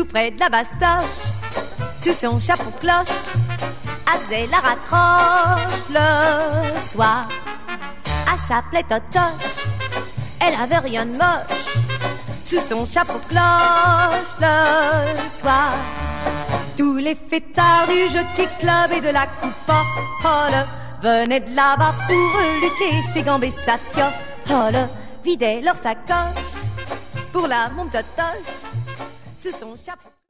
près de la bastoche, sous son chapeau cloche, elle faisait la raccroche le soir. Elle s'appelait Totoche, elle avait rien de moche, sous son chapeau cloche le soir. Tous les fêtards du Jockey Club et de la coupole venaient de là-bas pour reluquer ses gambes et sa fiole, vidaient leur sacoche pour la môme Totoche sous son chapeau.